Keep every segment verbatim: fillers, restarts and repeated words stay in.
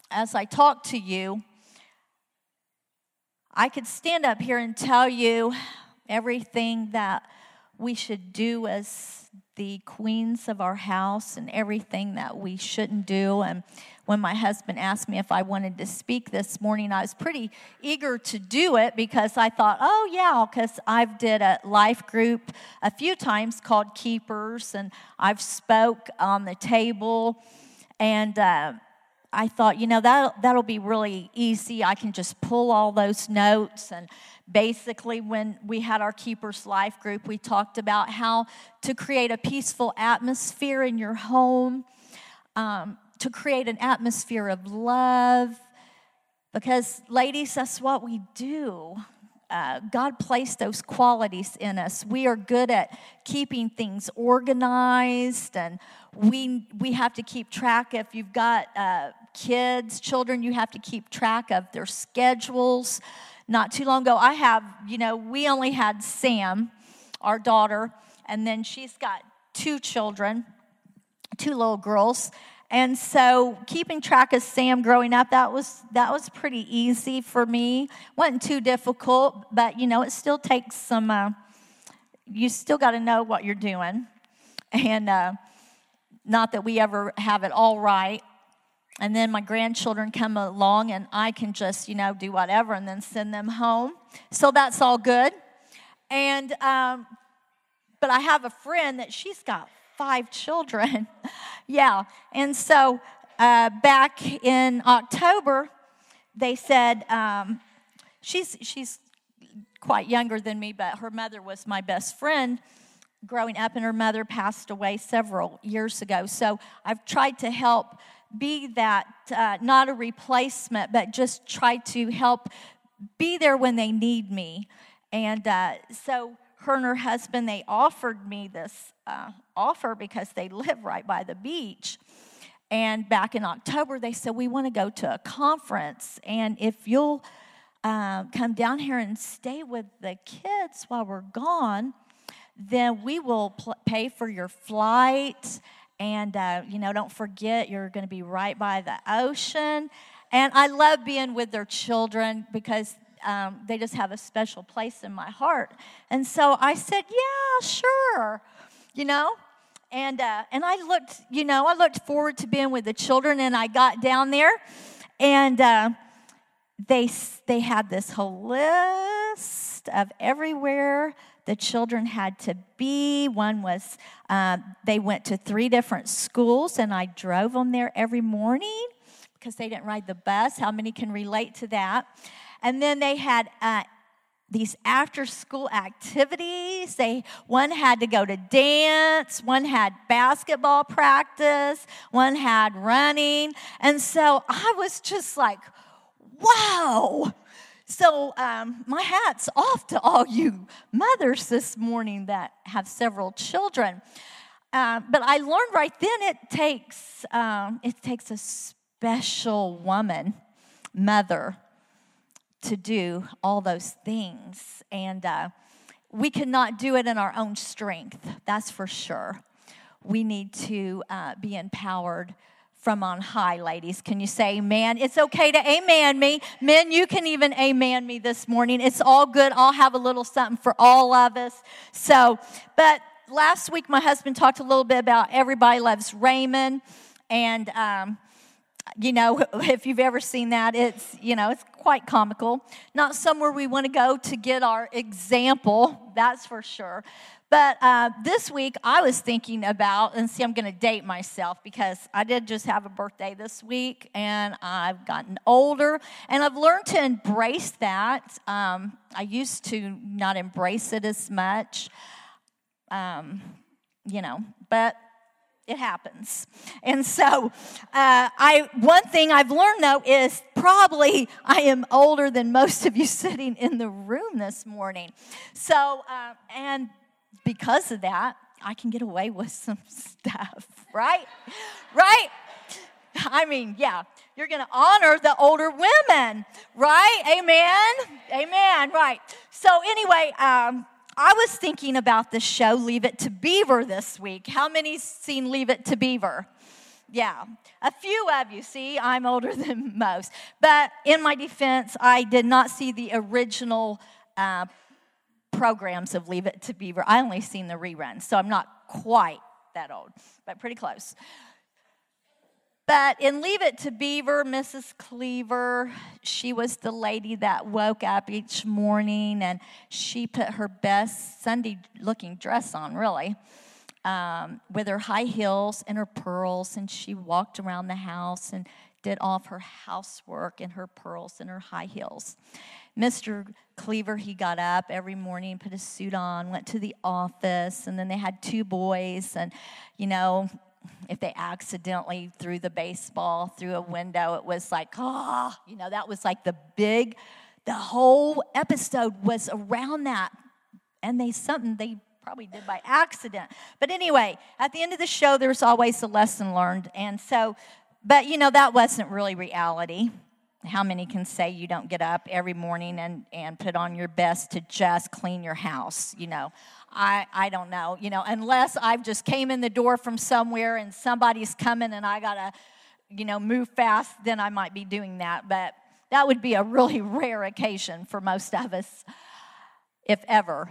as I talk to you, I could stand up here and tell you everything that we should do as the queens of our house and everything that we shouldn't do. And when my husband asked me if I wanted to speak this morning, I was pretty eager to do it because I thought, oh yeah, because I've did a life group a few times called Keepers, and I've spoke on the table, and uh, I thought, you know, that that'll be really easy. I can just pull all those notes. And basically, when we had our Keepers Life group, we talked about how to create a peaceful atmosphere in your home, um, to create an atmosphere of love. Because, ladies, that's what we do. Uh, God placed those qualities in us. We are good at keeping things organized, and we we have to keep track. If you've got uh, kids, children, you have to keep track of their schedules. Not too long ago, I have, you know, we only had Sam, our daughter, and then she's got two children, two little girls. And so keeping track of Sam growing up, that was that was pretty easy for me. Wasn't too difficult, but, you know, it still takes some, uh, you still got to know what you're doing. And uh, not that we ever have it all right. And then my grandchildren come along, and I can just, you know, do whatever and then send them home. So that's all good. And, um, but I have a friend that she's got five children. Yeah. And so uh, back in October, they said, um, she's she's quite younger than me, but her mother was my best friend growing up, and her mother passed away several years ago. So I've tried to help be that, uh, not a replacement, but just try to help be there when they need me. And uh, so her and her husband, they offered me this uh, offer because they live right by the beach. And back in October, they said, we want to go to a conference. And if you'll uh, come down here and stay with the kids while we're gone, then we will pl- pay for your flight. And, uh, you know, don't forget, you're going to be right by the ocean. And I love being with their children because um, they just have a special place in my heart. And so I said, yeah, sure, you know. And uh, and I looked, you know, I looked forward to being with the children. And I got down there, and uh, they they had this whole list of everywhere the children had to be. One was, uh, they went to three different schools, and I drove them there every morning because they didn't ride the bus. How many can relate to that? And then they had uh, these after-school activities. They one had to go to dance, one had basketball practice, one had running. And so I was just like, wow. So um, my hat's off to all you mothers this morning that have several children. Uh, but I learned right then it takes um, it takes a special woman, mother, to do all those things. And uh, we cannot do it in our own strength, that's for sure. We need to uh, be empowered from on high, ladies. Can you say amen? It's okay to amen me. Men, you can even amen me this morning. It's all good. I'll have a little something for all of us. So, but last week my husband talked a little bit about Everybody Loves Raymond. And, um, you know, if you've ever seen that, it's, you know, it's quite comical. Not somewhere we want to go to get our example, that's for sure. But uh, this week, I was thinking about, and see, I'm going to date myself because I did just have a birthday this week, and I've gotten older, and I've learned to embrace that. Um, I used to not embrace it as much, um, you know, but it happens. And so, uh, I one thing I've learned, though, is probably I am older than most of you sitting in the room this morning. So, uh, and because of that, I can get away with some stuff, right? Right? I mean, yeah, you're going to honor the older women, right? Amen? Amen, right. So anyway, um, I was thinking about the show Leave It to Beaver this week. How many's seen Leave It to Beaver? Yeah, a few of you. See, I'm older than most. But in my defense, I did not see the original uh, programs of Leave It to Beaver. I only seen the reruns, so I'm not quite that old, but pretty close. But in Leave It to Beaver, Missus Cleaver, she was the lady that woke up each morning, and she put her best Sunday-looking dress on, really, um, with her high heels and her pearls, and she walked around the house and did all of her housework in her pearls and her high heels. Mister Cleaver, he got up every morning, put a suit on, went to the office, and then they had two boys, and, you know, if they accidentally threw the baseball through a window, it was like, ah, oh, you know, that was like the big, the whole episode was around that, and they, something they probably did by accident. But anyway, at the end of the show, there's always a lesson learned, and so, but, you know, that wasn't really reality. How many can say you don't get up every morning and, and put on your best to just clean your house? You know, I, I don't know, you know, unless I've just came in the door from somewhere and somebody's coming and I got to, you know, move fast, then I might be doing that. But that would be a really rare occasion for most of us, if ever.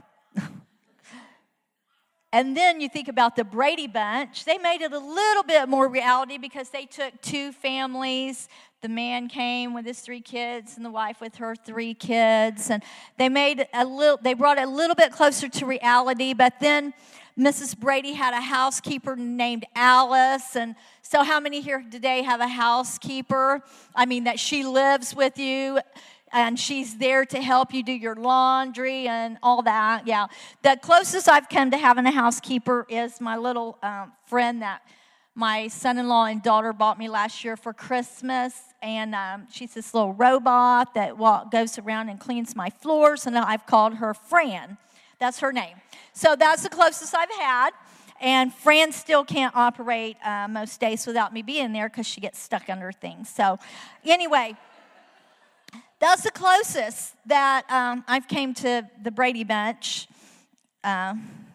And then you think about the Brady Bunch. They made it a little bit more reality because they took two families. The man came with his three kids and the wife with her three kids. And they made a little, they brought it a little bit closer to reality. But then Missus Brady had a housekeeper named Alice. And so how many here today have a housekeeper? I mean, that she lives with you. And she's there to help you do your laundry and all that. Yeah. The closest I've come to having a housekeeper is my little um, friend that my son-in-law and daughter bought me last year for Christmas. And um, she's this little robot that walk, goes around and cleans my floors. And I've called her Fran. That's her name. So that's the closest I've had. And Fran still can't operate uh, most days without me being there because she gets stuck under things. So anyway, that's the closest that um, I've came to the Brady Bunch uh,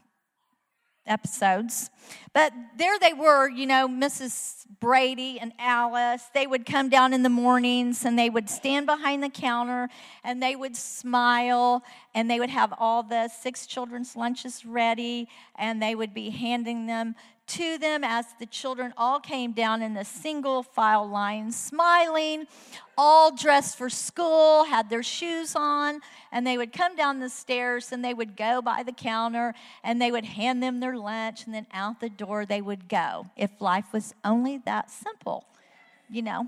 episodes. But there they were, you know, Missus Brady and Alice. They would come down in the mornings and they would stand behind the counter and they would smile and they would have all the six children's lunches ready and they would be handing them to them as the children all came down in a single file line, smiling, all dressed for school, had their shoes on, and they would come down the stairs and they would go by the counter and they would hand them their lunch and then out the door they would go. If life was only that simple, you know.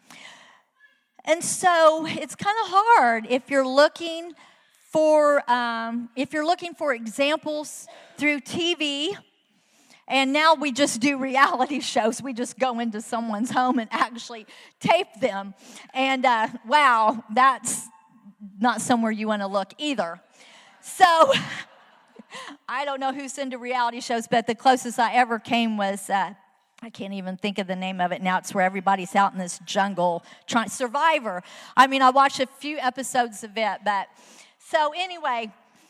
And so it's kind of hard if you're looking for um, if you're looking for examples through T V. And now we just do reality shows. We just go into someone's home and actually tape them. And uh, wow, that's not somewhere you want to look either. So I don't know who's into reality shows, but the closest I ever came was, uh, I can't even think of the name of it now. It's where everybody's out in this jungle trying Survivor. I mean, I watched a few episodes of it, but so anyway,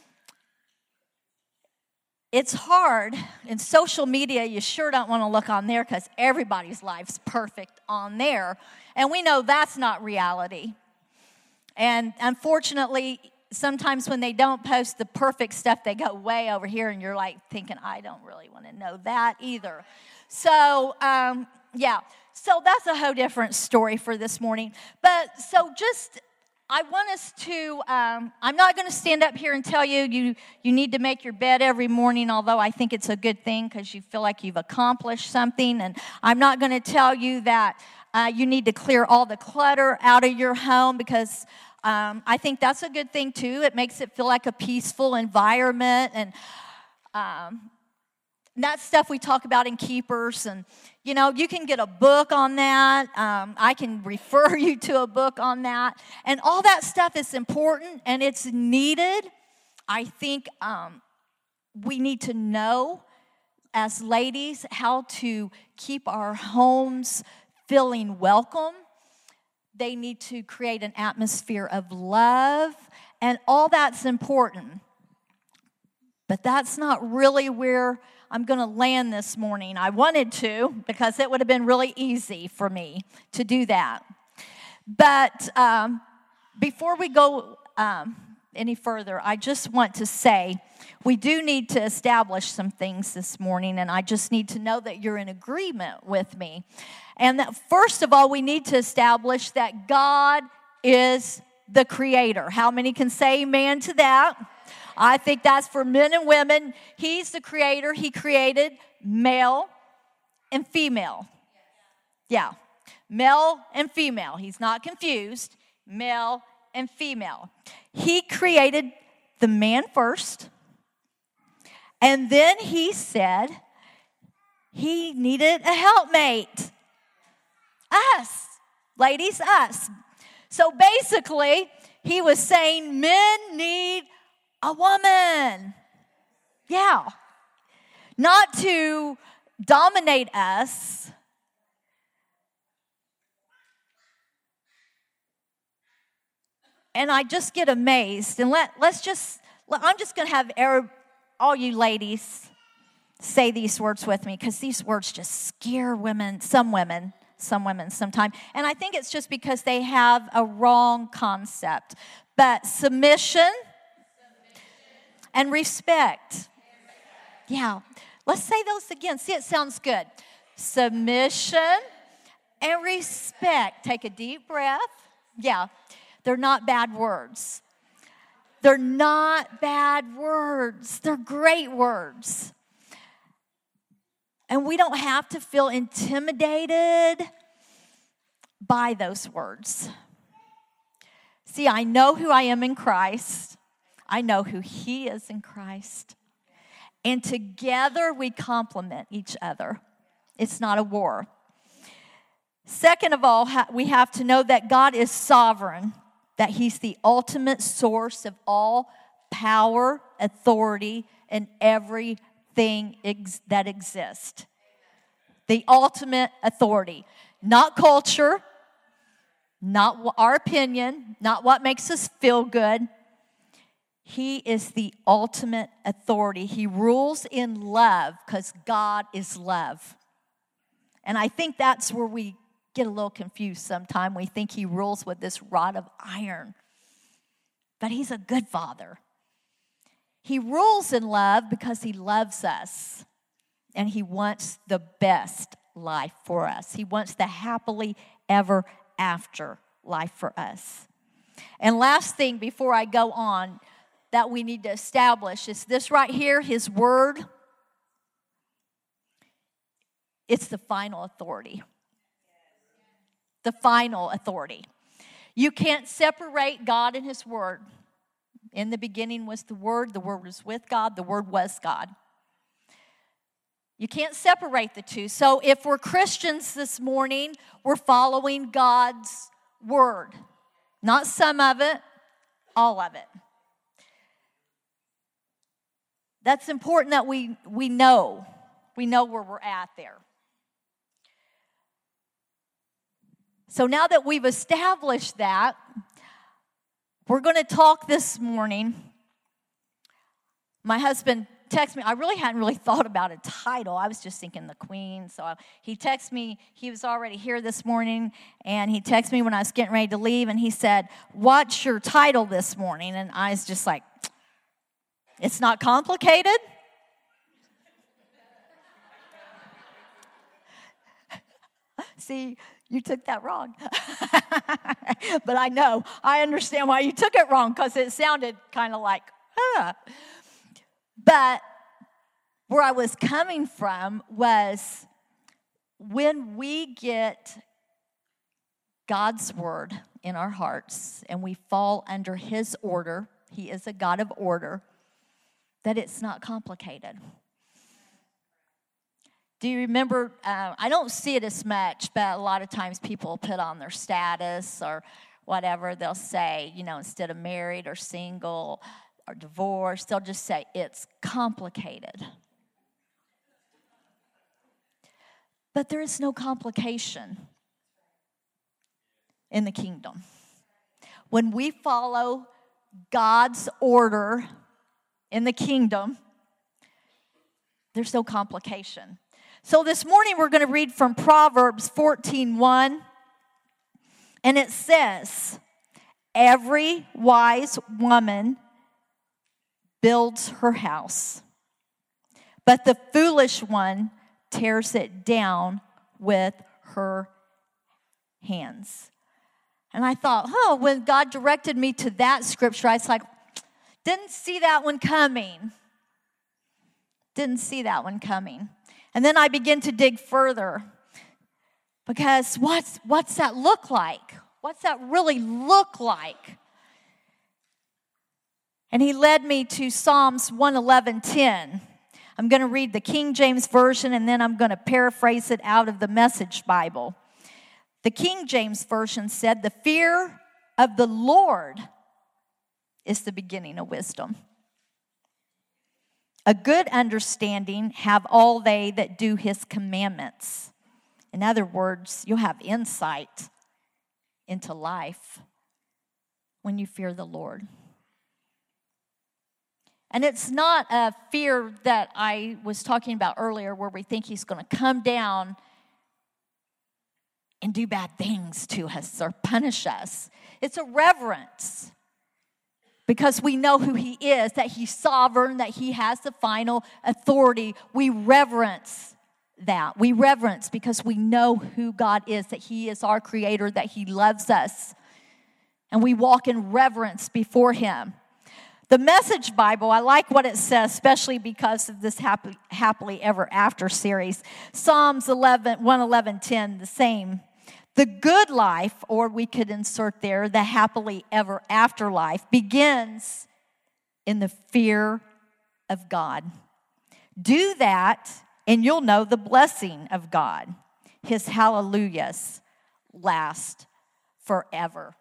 it's hard. In social media, you sure don't want to look on there because everybody's life's perfect on there. And we know that's not reality. And unfortunately, sometimes when they don't post the perfect stuff, they go way over here and you're like thinking, I don't really want to know that either. So, um, yeah. So that's a whole different story for this morning. But so just I want us to, um, I'm not going to stand up here and tell you, you you need to make your bed every morning, although I think it's a good thing because you feel like you've accomplished something. And I'm not going to tell you that uh, you need to clear all the clutter out of your home because um, I think that's a good thing too. It makes it feel like a peaceful environment. And um, that's stuff we talk about in Keepers. And, you know, you can get a book on that. Um, I can refer you to a book on that. And all that stuff is important and it's needed. I think um, we need to know as ladies how to keep our homes feeling welcome. They need to create an atmosphere of love. And all that's important. But that's not really where I'm going to land this morning. I wanted to, because it would have been really easy for me to do that. But um, before we go um, any further, I just want to say we do need to establish some things this morning, and I just need to know that you're in agreement with me. And that first of all, we need to establish that God is the creator. How many can say amen to that? I think that's for men and women. He's the creator. He created male and female. Yeah, male and female. He's not confused. Male and female. He created the man first, and then he said he needed a helpmate. Us, ladies, us. So basically, he was saying men need a woman. Yeah. Not to dominate us. And I just get amazed. And let, let's just, I'm just going to have Arab, all you ladies say these words with me, because these words just scare women, some women, some women sometimes. And I think it's just because they have a wrong concept. But submission, and respect. Yeah. Let's say those again. See, it sounds good. Submission and respect. Take a deep breath. Yeah. They're not bad words. They're not bad words. They're great words. And we don't have to feel intimidated by those words. See, I know who I am in Christ. I know who He is in Christ. And together we complement each other. It's not a war. Second of all, we have to know that God is sovereign, that He's the ultimate source of all power, authority, and everything ex- that exists. The ultimate authority. Not culture, not our opinion, not what makes us feel good. He is the ultimate authority. He rules in love because God is love. And I think that's where we get a little confused sometimes. We think He rules with this rod of iron. But He's a good Father. He rules in love because He loves us. And He wants the best life for us. He wants the happily ever after life for us. And last thing before I go on, that we need to establish is this right here, His word. It's the final authority. The final authority. You can't separate God and His word. In the beginning was the Word. The Word was with God. The Word was God. You can't separate the two. So if we're Christians this morning, we're following God's word. Not some of it, all of it. That's important that we, we know. We know where we're at there. So now that we've established that, we're going to talk this morning. My husband texted me. I really hadn't really thought about a title. I was just thinking the Queen. So I, he texted me. He was already here this morning, and he texted me when I was getting ready to leave, and he said, "What's your title this morning?" And I was just like, it's not complicated. See, you took that wrong. But I know, I understand why you took it wrong, because it sounded kind of like, huh. But where I was coming from was when we get God's word in our hearts and we fall under His order, He is a God of order, that it's not complicated. Do you remember, uh, I don't see it as much, but a lot of times people put on their status or whatever, they'll say, you know, instead of married or single or divorced, they'll just say, it's complicated. But there is no complication in the kingdom. When we follow God's order in the kingdom, there's no complication. So this morning we're going to read from Proverbs fourteen one, and it says, every wise woman builds her house, but the foolish one tears it down with her hands. And I thought, oh, when God directed me to that scripture, I was like, didn't see that one coming. Didn't see that one coming. And then I began to dig further, because what's what's that look like? What's that really look like? And he led me to Psalms one eleven ten. I'm going to read the King James Version, and then I'm going to paraphrase it out of the Message Bible. The King James Version said, the fear of the Lord is the beginning of wisdom. A good understanding have all they that do his commandments. In other words, you'll have insight into life when you fear the Lord. And it's not a fear that I was talking about earlier, where we think he's going to come down and do bad things to us or punish us. It's a reverence, because we know who he is, that he's sovereign, that he has the final authority. We reverence that. We reverence because we know who God is, that he is our creator, that he loves us. And we walk in reverence before him. The Message Bible, I like what it says, especially because of this happy, Happily Ever After series. Psalms eleven, one eleven ten, the same. The good life, or we could insert there, the happily ever after life, begins in the fear of God. Do that, and you'll know the blessing of God. His hallelujahs last forever.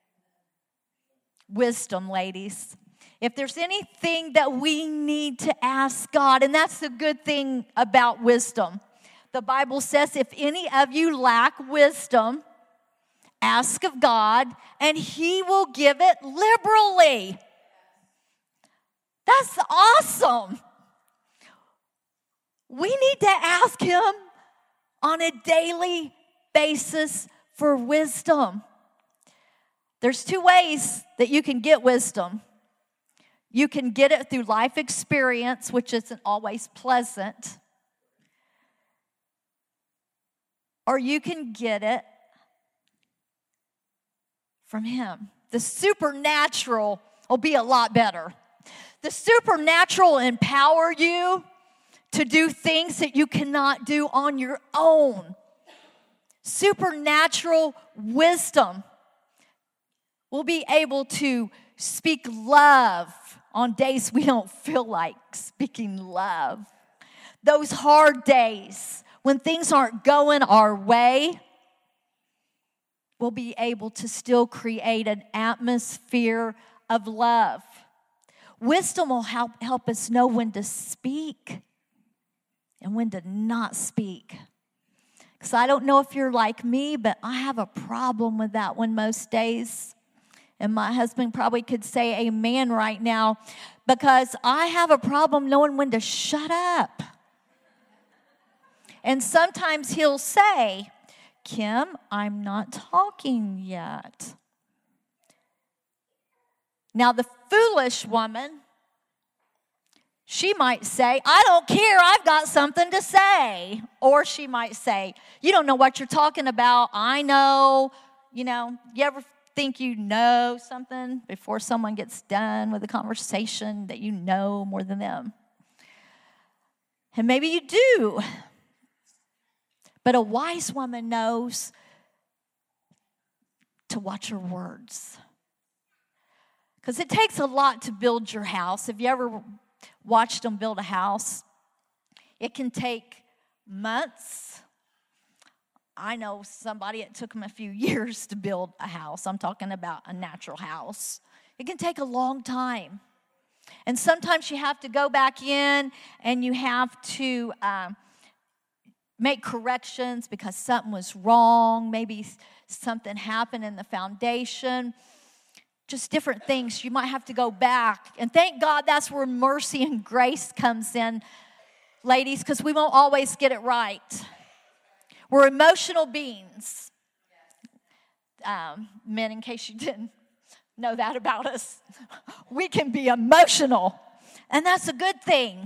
Wisdom, ladies. If there's anything that we need to ask God, and that's the good thing about wisdom. The Bible says, if any of you lack wisdom, ask of God, and he will give it liberally. That's awesome. We need to ask him on a daily basis for wisdom. There's two ways that you can get wisdom. You can get it through life experience, which isn't always pleasant. Or you can get it from him. The supernatural will be a lot better. The supernatural will empower you to do things that you cannot do on your own. Supernatural wisdom will be able to speak love on days we don't feel like speaking love. Those hard days when things aren't going our way, we'll be able to still create an atmosphere of love. Wisdom will help, help us know when to speak and when to not speak. Because I don't know if you're like me, but I have a problem with that one most days. And my husband probably could say amen right now, because I have a problem knowing when to shut up. And sometimes he'll say, Kim, I'm not talking yet. Now, the foolish woman, she might say, I don't care, I've got something to say. Or she might say, you don't know what you're talking about. I know. You know, you ever think you know something before someone gets done with a conversation that you know more than them? And maybe you do. But a wise woman knows to watch her words. Because it takes a lot to build your house. Have you ever watched them build a house? It can take months. I know somebody, it took them a few years to build a house. I'm talking about a natural house. It can take a long time. And sometimes you have to go back in and you have to um, make corrections because something was wrong. Maybe something happened in the foundation. Just different things. You might have to go back. And thank God that's where mercy and grace comes in, ladies, because we won't always get it right. We're emotional beings. Um, men, in case you didn't know that about us, we can be emotional, and that's a good thing.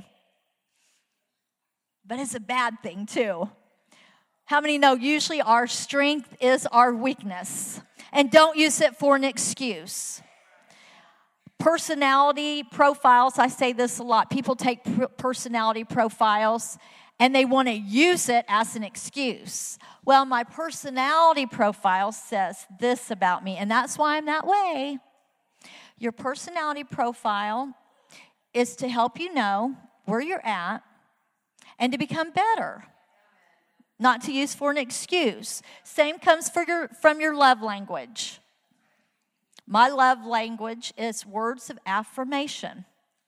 But it's a bad thing too. How many know usually our strength is our weakness? And don't use it for an excuse. Personality profiles, I say this a lot. People take personality profiles and they want to use it as an excuse. Well, my personality profile says this about me, and that's why I'm that way. Your personality profile is to help you know where you're at and to become better, not to use for an excuse. Same comes for your, from your love language. My love language is words of affirmation.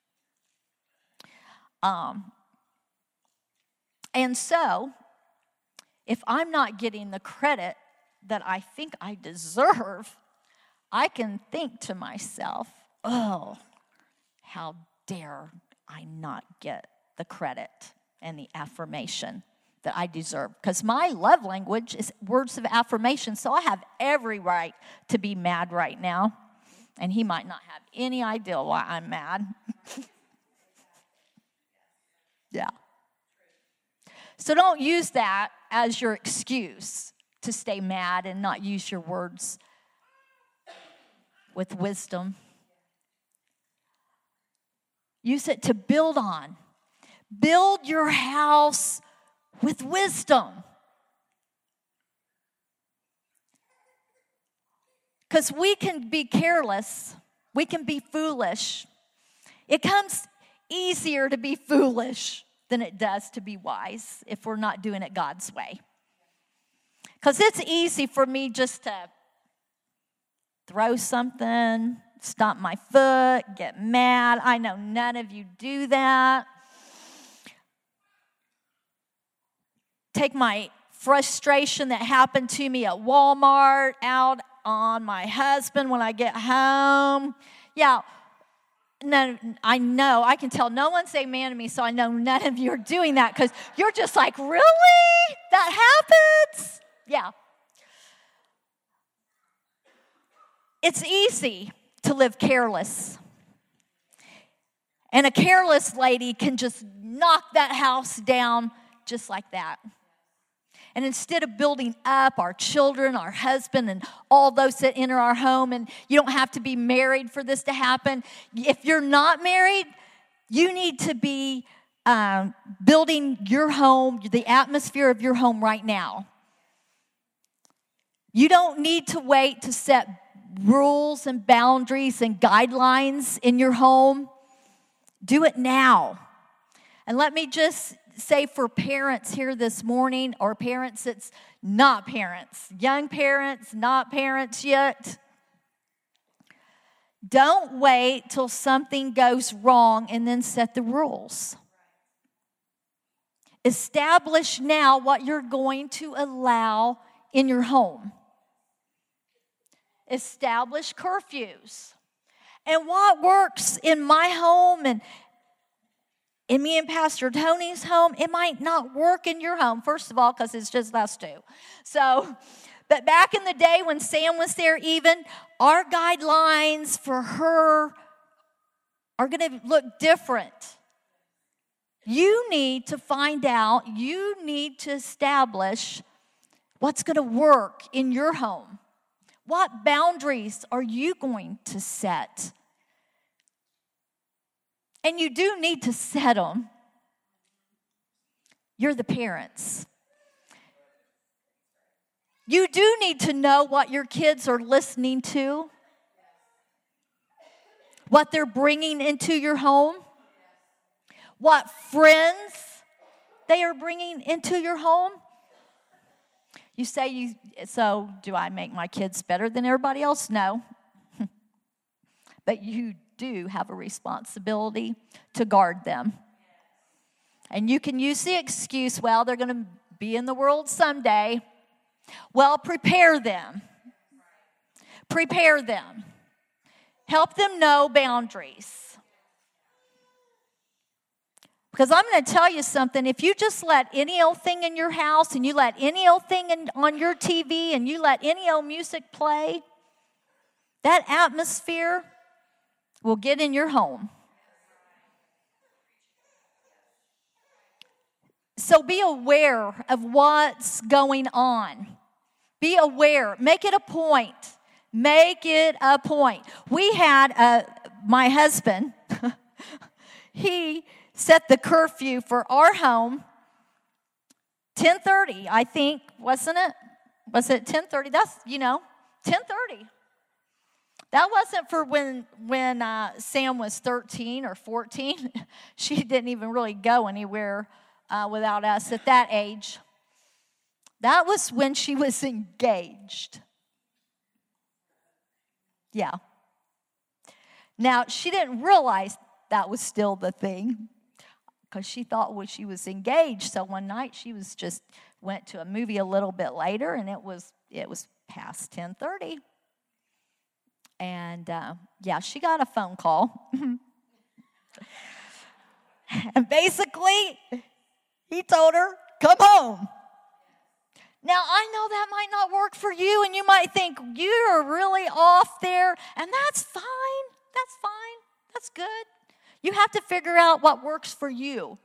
Um, and so, if I'm not getting the credit that I think I deserve, I can think to myself, oh, how dare I not get the credit and the affirmation that I deserve. Because my love language is words of affirmation, so I have every right to be mad right now. And he might not have any idea why I'm mad. Yeah. So don't use that as your excuse to stay mad and not use your words with wisdom. Use it to build on. Build your house with wisdom. Because we can be careless. We can be foolish. It comes easier to be foolish than it does to be wise if we're not doing it God's way. Because it's easy for me just to throw something, stomp my foot, get mad. I know none of you do that. Take my frustration that happened to me at Walmart out on my husband when I get home. Yeah, no, I know. I can tell no one's amen to me, so I know none of you are doing that because you're just like, really? That happens? Yeah. It's easy to live careless. And a careless lady can just knock that house down just like that. And instead of building up our children, our husband, and all those that enter our home, and you don't have to be married for this to happen. If you're not married, you need to be um, building your home, the atmosphere of your home right now. You don't need to wait to set rules and boundaries and guidelines in your home. Do it now. And let me just say for parents here this morning, or parents that's not parents, young parents, not parents yet, don't wait till something goes wrong and then set the rules. Establish now what you're going to allow in your home. Establish curfews. And what works in my home and in me and Pastor Tony's home, it might not work in your home, first of all, because it's just us two. So, but back in the day when Sam was there even, our guidelines for her are going to look different. You need to find out, you need to establish what's going to work in your home. What boundaries are you going to set? And you do need to set them. You're the parents. You do need to know what your kids are listening to, what they're bringing into your home, what friends they are bringing into your home. You say, you. so do I make my kids better than everybody else? No. But you do have a responsibility to guard them. And you can use the excuse, well, they're going to be in the world someday. Well, prepare them. Prepare them. Help them know boundaries. Because I'm going to tell you something. If you just let any old thing in your house and you let any old thing in, on your T V and you let any old music play, that atmosphere will get in your home. So be aware of what's going on. Be aware. Make it a point. Make it a point. We had a, my husband, he set the curfew for our home, ten thirty, I think, wasn't it? Was it ten thirty? That's, you know, ten thirty. That wasn't for when when uh, Sam was thirteen or fourteen. She didn't even really go anywhere uh, without us at that age. That was when she was engaged. Yeah. Now, she didn't realize that was still the thing because she thought when she was engaged. So one night she was just went to a movie a little bit later, and it was it was past ten thirty. And, uh, yeah, she got a phone call. And basically, he told her, come home. Now, I know that might not work for you, and you might think you're really off there, and that's fine. That's fine. That's good. You have to figure out what works for you.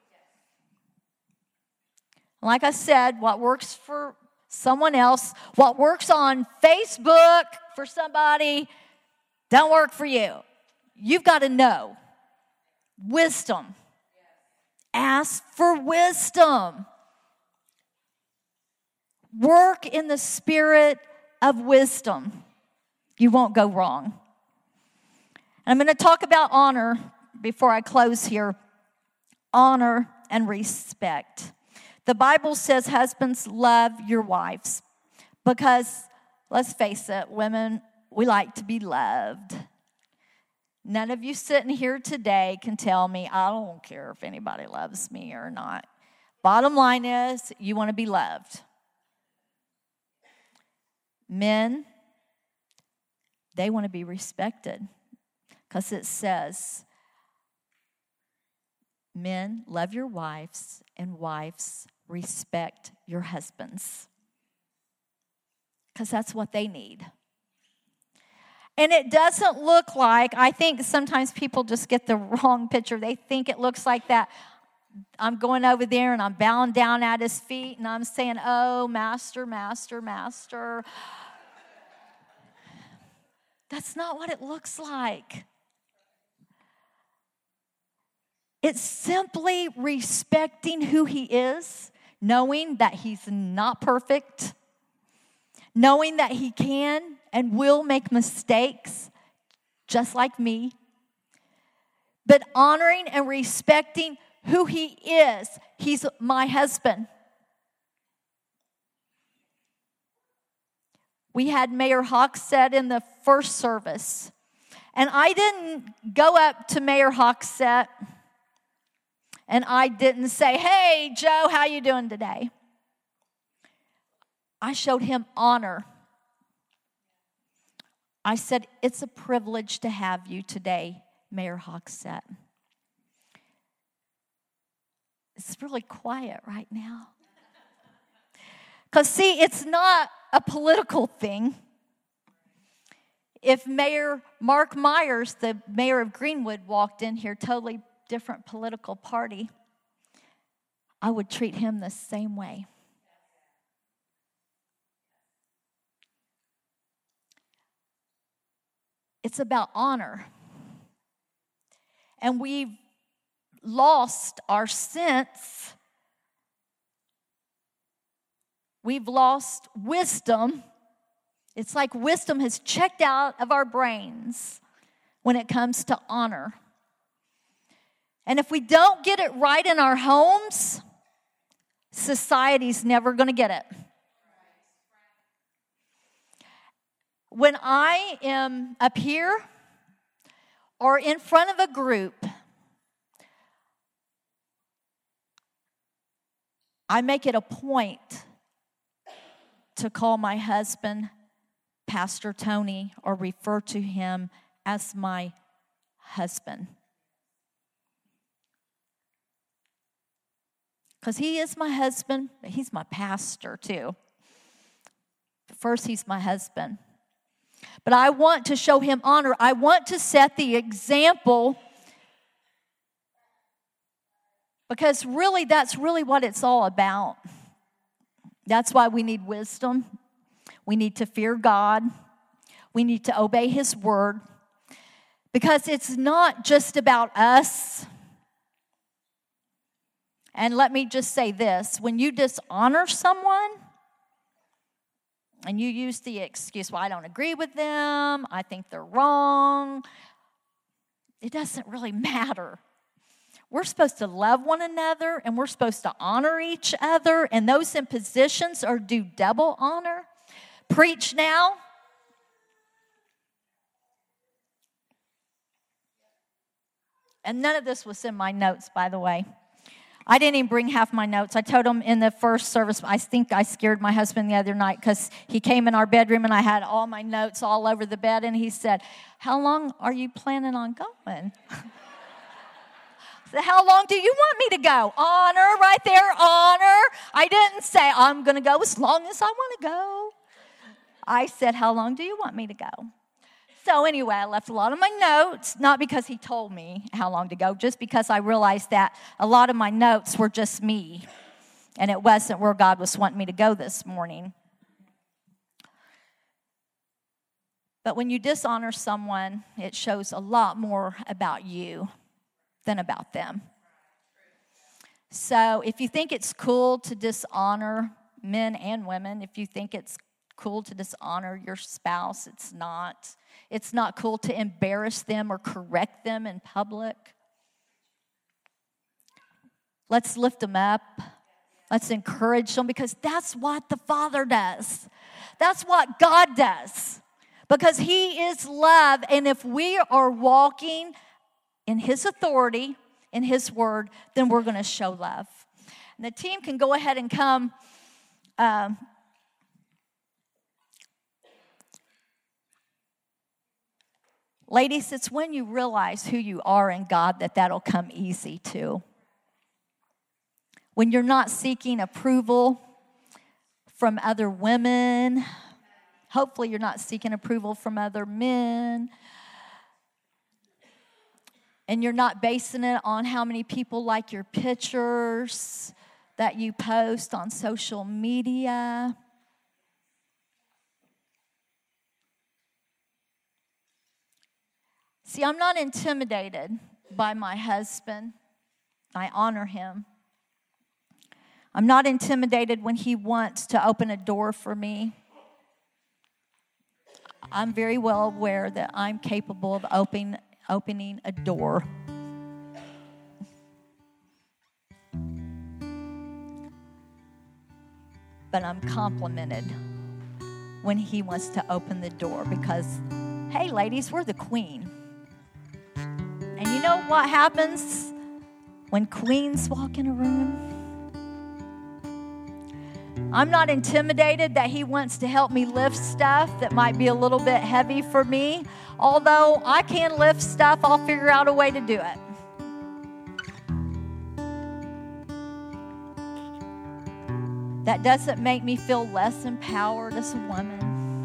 Like I said, what works for someone else, what works on Facebook for somebody, don't work for you. You've got to know. Wisdom. Ask for wisdom. Work in the spirit of wisdom. You won't go wrong. I'm going to talk about honor before I close here. Honor and respect. The Bible says, husbands, love your wives. Because, let's face it, women, we like to be loved. None of you sitting here today can tell me, I don't care if anybody loves me or not. Bottom line is, you want to be loved. Men, they want to be respected. Because it says, men, love your wives, and wives, respect your husbands. Because that's what they need. And it doesn't look like, I think sometimes people just get the wrong picture. They think it looks like that. I'm going over there and I'm bowing down at his feet and I'm saying, oh, master, master, master. That's not what it looks like. It's simply respecting who he is, knowing that he's not perfect, knowing that he can and will make mistakes, just like me, but honoring and respecting who he is. He's my husband. We had Mayor Hockstedt in the first service, and I didn't go up to Mayor Hockstedt and I didn't say, hey, Joe, how you doing today? I showed him honor. I said, it's a privilege to have you today, Mayor Hockstedt. It's really quiet right now. Because, see, it's not a political thing. If Mayor Mark Myers, the mayor of Greenwood, walked in here, totally different political party, I would treat him the same way. It's about honor. And we've lost our sense. We've lost wisdom. It's like wisdom has checked out of our brains when it comes to honor. And if we don't get it right in our homes, society's never going to get it. When I am up here or in front of a group, I make it a point to call my husband Pastor Tony or refer to him as my husband. Because he is my husband, but he's my pastor too. But first, he's my husband. But I want to show him honor. I want to set the example, because really, that's really what it's all about. That's why we need wisdom. We need to fear God. We need to obey his word. Because it's not just about us. And let me just say this. When you dishonor someone, and you use the excuse, well, I don't agree with them, I think they're wrong, it doesn't really matter. We're supposed to love one another, and we're supposed to honor each other, and those in positions are due double honor. Preach now. And none of this was in my notes, by the way. I didn't even bring half my notes. I told him in the first service, I think I scared my husband the other night because he came in our bedroom and I had all my notes all over the bed. And he said, how long are you planning on going? I said, how long do you want me to go? Honor, right there, honor. I didn't say, I'm going to go as long as I want to go. I said, how long do you want me to go? So anyway, I left a lot of my notes, not because he told me how long to go, just because I realized that a lot of my notes were just me, and it wasn't where God was wanting me to go this morning. But when you dishonor someone, it shows a lot more about you than about them. So if you think it's cool to dishonor men and women, if you think it's cool to dishonor your spouse, it's not. It's not cool to embarrass them or correct them in public. Let's lift them up. Let's encourage them, because that's what the Father does. That's what God does, because he is love. And if we are walking in his authority, in his word, then we're going to show love. And the team can go ahead and come. Um, Ladies, it's when you realize who you are in God that that'll come easy too. When you're not seeking approval from other women, hopefully you're not seeking approval from other men, and you're not basing it on how many people like your pictures that you post on social media. See, I'm not intimidated by my husband. I honor him. I'm not intimidated when he wants to open a door for me. I'm very well aware that I'm capable of opening, opening a door. But I'm complimented when he wants to open the door, because, hey, ladies, we're the queen. And you know what happens when queens walk in a room? I'm not intimidated that he wants to help me lift stuff that might be a little bit heavy for me. Although I can lift stuff, I'll figure out a way to do it. That doesn't make me feel less empowered as a woman.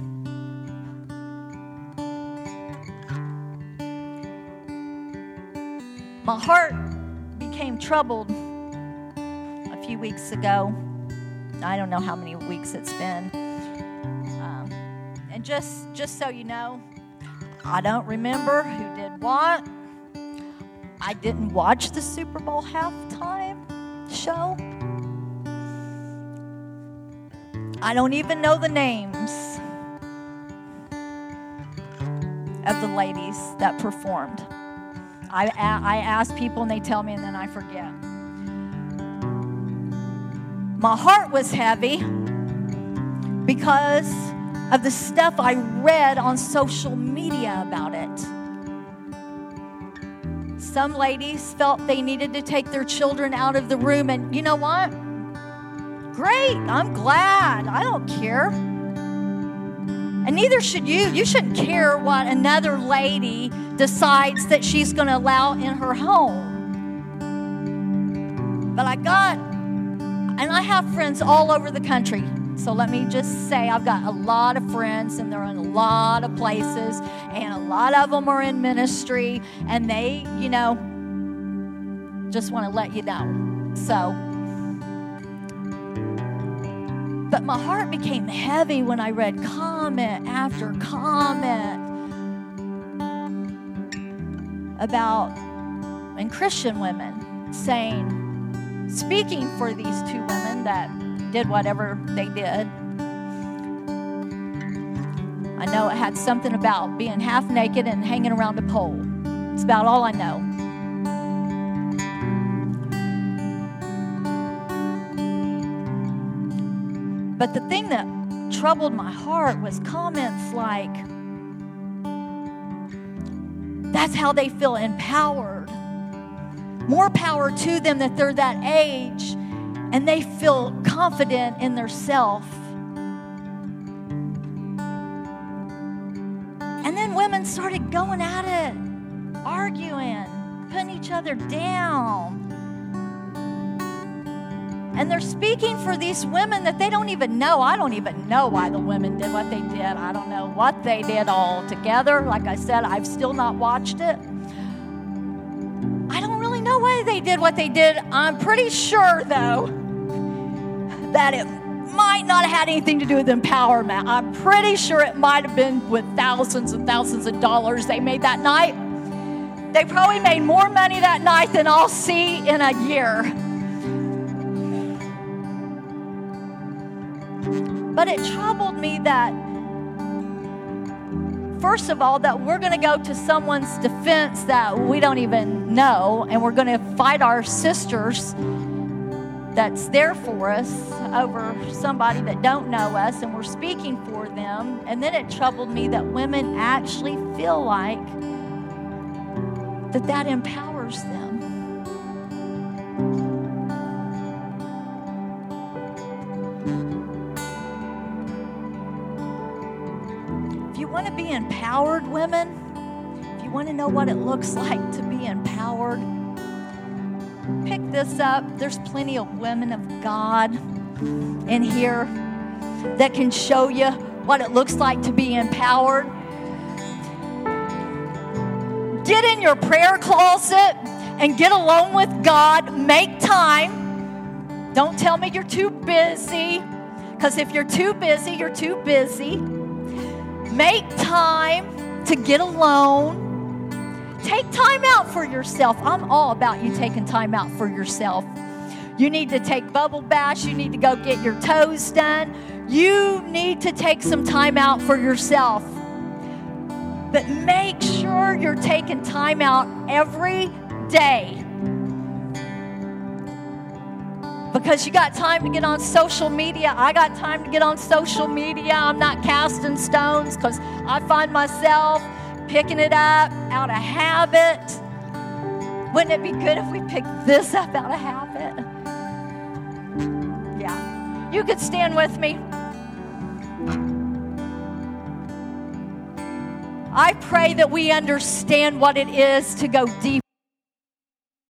My heart became troubled a few weeks ago. I don't know how many weeks it's been. Um, and just, just so you know, I don't remember who did what. I didn't watch the Super Bowl halftime show. I don't even know the names of the ladies that performed. I, I ask people and they tell me, and then I forget. My heart was heavy because of the stuff I read on social media about it. Some ladies felt they needed to take their children out of the room, and you know what? Great, I'm glad. I don't care. And neither should you. You shouldn't care what another lady decides that she's going to allow in her home. But I got And I have friends all over the country. So let me just say I've got a lot of friends, and they're in a lot of places, and a lot of them are in ministry, and they, you know, just want to let you know. So, but my heart became heavy when I read comment after comment about, and Christian women saying, speaking for these two women that did whatever they did. I know it had something about being half naked and hanging around a pole. It's about all I know. But the thing that troubled my heart was comments like, that's how they feel empowered. More power to them that they're that age and they feel confident in their self. And then women started going at it, arguing, putting each other down. And they're speaking for these women that they don't even know. I don't even know why the women did what they did. I don't know what they did all together. Like I said, I've still not watched it. I don't really know why they did what they did. I'm pretty sure, though, that it might not have had anything to do with empowerment. I'm pretty sure it might have been with thousands and thousands of dollars they made that night. They probably made more money that night than I'll see in a year. But it troubled me that, first of all, that we're going to go to someone's defense that we don't even know, and we're going to fight our sisters that's there for us over somebody that don't know us, and we're speaking for them. And then it troubled me that women actually feel like that that empowers them. If you want to be empowered, women, if you want to know what it looks like to be empowered, pick this up. There's plenty of women of God in here that can show you what it looks like to be empowered. Get in your prayer closet and get alone with God. Make time. Don't tell me you're too busy, because if you're too busy, you're too busy. Make time to get alone. Take time out for yourself. I'm all about you taking time out for yourself. You need to take bubble baths. You need to go get your toes done. You need to take some time out for yourself. But make sure you're taking time out every day. Because you got time to get on social media. I got time to get on social media. I'm not casting stones, because I find myself picking it up out of habit. Wouldn't it be good if we picked this up out of habit? Yeah. You could stand with me. I pray that we understand what it is to go deep.